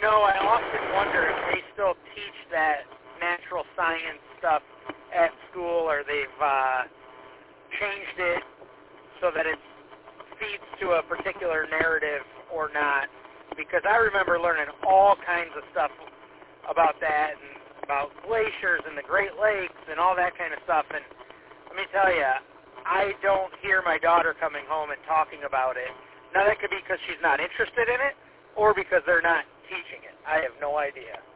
I often wonder if they still teach that natural science stuff at school, or they've changed it so that it feeds to a particular narrative or not. Because I remember learning all kinds of stuff about that and about glaciers and the Great Lakes and all that kind of stuff. And let me tell you, I don't hear my daughter coming home and talking about it. Now, that could be because she's not interested in it or because they're not teaching it. I have no idea.